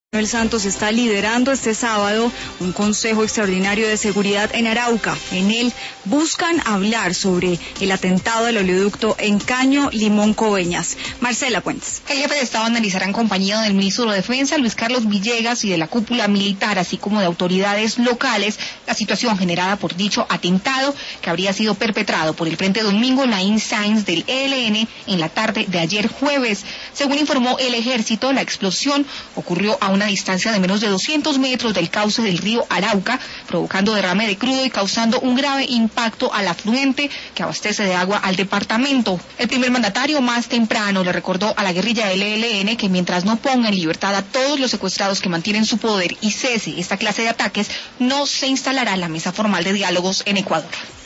Manuel Santos está liderando este sábado un consejo extraordinario de seguridad en Arauca. En él buscan hablar sobre el atentado del oleoducto en Caño Limón Coveñas. Marcela Puentes. El jefe de Estado analizará en compañía del ministro de Defensa, Luis Carlos Villegas, y de la cúpula militar, así como de autoridades locales, la situación generada por dicho atentado que habría sido perpetrado por el Frente Domingo Laín Sáenz del ELN en la tarde de ayer jueves. Según informó el ejército, la explosión ocurrió a una distancia de menos de 200 metros del cauce del río Arauca, provocando derrame de crudo y causando un grave impacto al afluente que abastece de agua al departamento. El primer mandatario más temprano le recordó a la guerrilla del ELN que mientras no ponga en libertad a todos los secuestrados que mantienen su poder y cese esta clase de ataques, no se instalará la mesa formal de diálogos en Ecuador.